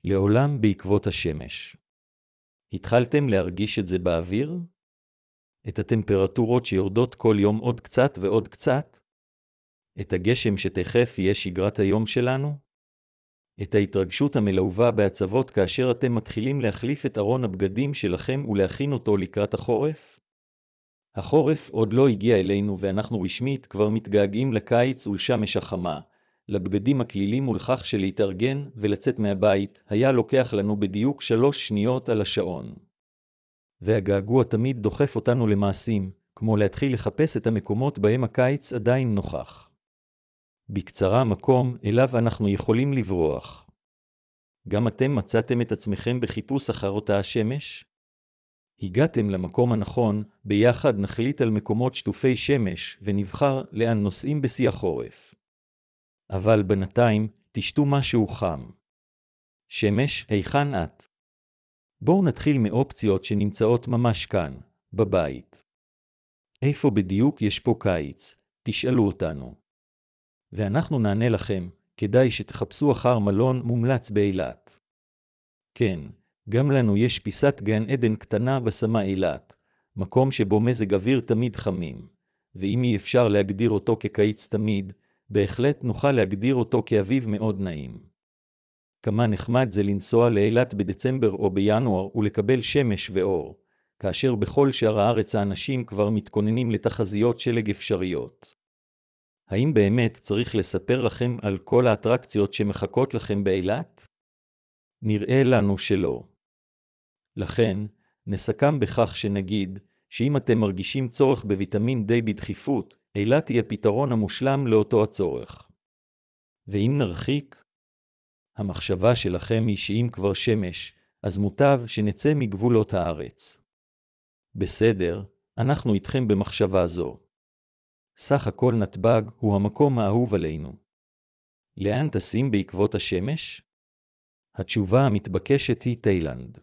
לעולם בעקבות השמש. התחלתם להרגיש את זה באוויר? את הטמפרטורות שיורדות כל יום עוד קצת ועוד קצת? את הגשם שתכף יהיה שגרת היום שלנו? את ההתרגשות המלווה בעצבות כאשר אתם מתחילים להחליף את ארון הבגדים שלכם ולהכין אותו לקראת החורף? החורף עוד לא הגיע אלינו ואנחנו רשמית כבר מתגעגעים לקיץ ולשמש החמה, לבגדים הכלילים ולכך שלהתארגן ולצאת מהבית היה לוקח לנו בדיוק 3 שניות על השעון. והגעגוע תמיד דוחף אותנו למעשים, כמו להתחיל לחפש את המקומות בהם הקיץ עדיין נוכח. בקצרה מקום אליו אנחנו יכולים לברוח. גם אתם מצאתם את עצמכם בחיפוש אחר אותה השמש? הגעתם למקום הנכון, ביחד נחליט על מקומות שטופי שמש ונבחר לאן נוסעים בשיא החורף. אבל בינתיים תשתו משהו חם. שמש, היכן את? בואו נתחיל מאופציות שנמצאות ממש כאן, בבית. איפה בדיוק יש פה קיץ? תשאלו אותנו. ואנחנו נענה לכם, כדאי שתחפשו אחר מלון מומלץ באילת. כן, גם לנו יש פיסת גן עדן קטנה בסמה אילת, מקום שבו מזג אוויר תמיד חמים, ואם אי אפשר להגדיר אותו כקיץ תמיד, בהחלט נוכל להגדיר אותו כאביב מאוד נעים. כמה נחמד זה לנסוע לאילת בדצמבר או בינואר ולקבל שמש ואור, כאשר בכל שאר הארץ האנשים כבר מתכוננים לתחזיות שלג אפשריות. האם באמת צריך לספר לכם על כל האטרקציות שמחכות לכם באילת? נראה לנו שלא. לכן, נסכם בכך שנגיד, שאם אתם מרגישים צורך בוויטמין D בדחיפות, אילת היא הפתרון המושלם לאותו הצורך. ואם נרחיק, המחשבה שלכם היא שאם כבר שמש, אז מוטב שנצא מגבולות הארץ. בסדר, אנחנו איתכם במחשבה זו. סך הכל נתב"ג הוא המקום האהוב עלינו. לאן טסים בעקבות השמש? התשובה המתבקשת היא תאילנד.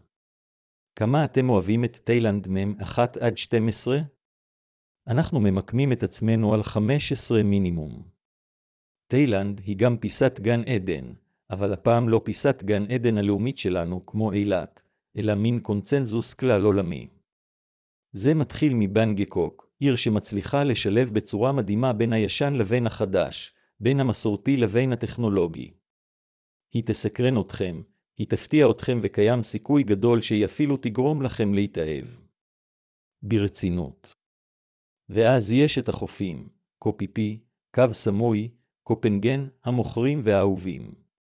כמה אתם אוהבים את תאילנד מ-1 עד 12? אנחנו ממקמים את עצמנו על 15 מינימום. תאילנד היא גם פיסת גן עדן, אבל הפעם לא פיסת גן עדן הלאומית שלנו כמו אילת, אלא מין קונצנזוס כלל עולמי. זה מתחיל מבנגקוק, עיר שמצליחה לשלב בצורה מדהימה בין הישן לבין החדש, בין המסורתי לבין הטכנולוגי. היא תסקרן אתכם, היא תפתיע אתכם וקיים סיכוי גדול שהיא אפילו תגרום לכם להתאהב. ברצינות. ואז יש את החופים, קופיפי, קו סמוי, קופנגן, המוכרים והאהובים.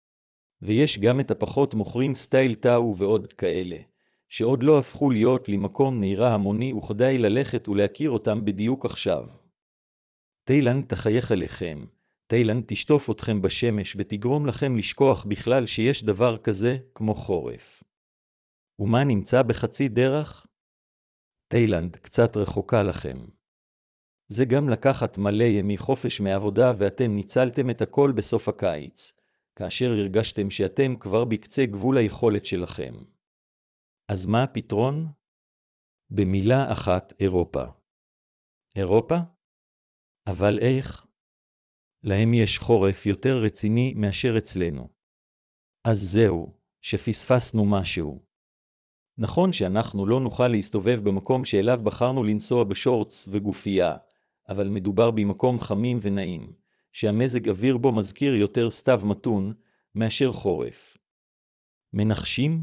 ויש גם את הפחות מוכרים סטייל טאו ועוד כאלה, שעוד לא הפכו להיות למקום נהירה המוני וכדאי ללכת ולהכיר אותם בדיוק עכשיו. תאילנד תחייך עליכם, תאילנד תשטוף אתכם בשמש ותגרום לכם לשכוח בכלל שיש דבר כזה כמו חורף. ומה נמצא בחצי דרך? תאילנד קצת רחוקה לכם. זה גם לקחת מלא ימי חופש מעבודה ואתם ניצלתם את הכל בסוף הקיץ, כאשר הרגשתם שאתם כבר בקצה גבול היכולת שלכם. אז מה הפתרון? במילה אחת, אירופה. אירופה? אבל איך? להם יש חורף יותר רציני מאשר אצלנו. אז זהו, שפספסנו משהו. נכון שאנחנו לא נוכל להסתובב במקום שאליו בחרנו לנסוע בשורטס וגופייה, אבל מדובר במקום חמים ונעים, שהמזג אוויר בו מזכיר יותר סתיו מתון מאשר חורף. מנחשים?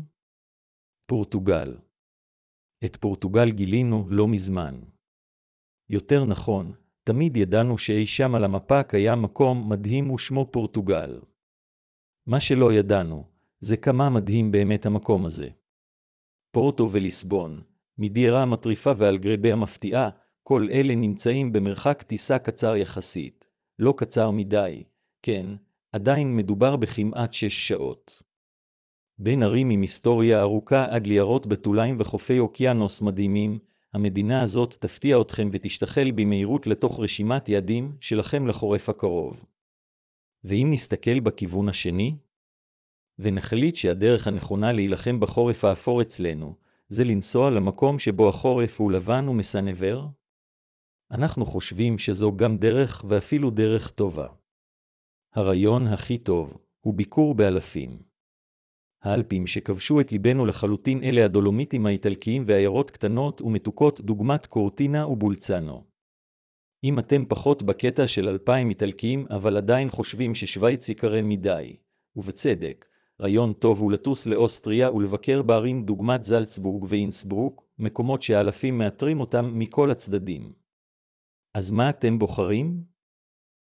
פורטוגל. את פורטוגל גילינו לא מזמן. יותר נכון, תמיד ידענו שאי שם על המפה קיים מקום מדהים ושמו פורטוגל. מה שלא ידענו, זה כמה מדהים באמת המקום הזה. פורטו וליסבון, מדיירה המטריפה ואלגרבה המפתיעה, כל אלה נמצאים במרחק טיסה קצר יחסית. לא קצר מדי, כן, עדיין מדובר בכמעט 6 שעות. בין ערים עם היסטוריה ארוכה עד ליערות בתוליים וחופי אוקיינוס מדהימים, המדינה הזאת תפתיע אתכם ותשתחל במהירות לתוך רשימת יעדים שלכם לחורף הקרוב. ואם נסתכל בכיוון השני, ונחליט שהדרך הנכונה להילחם בחורף האפור אצלנו, זה לנסוע למקום שבו החורף הוא לבן ומסנבר? אנחנו חושבים שזו גם דרך ואפילו דרך טובה. הרעיון הכי טוב הוא ביקור באלפים. האלפים שכבשו את ליבנו לחלוטין אלה הדולומיטים האיטלקיים ועיירות קטנות ומתוקות דוגמת קורטינה ובולצנו. אם אתם פחות בקטע של 2000 איטלקיים אבל עדיין חושבים ששוויץ יקרה מדי, ובצדק, רעיון טוב הוא לטוס לאוסטריה ולבקר בערים דוגמת זלצבורג ואינסברוק, מקומות שהאלפים מאתרים אותם מכל הצדדים. אז מה אתם בוחרים?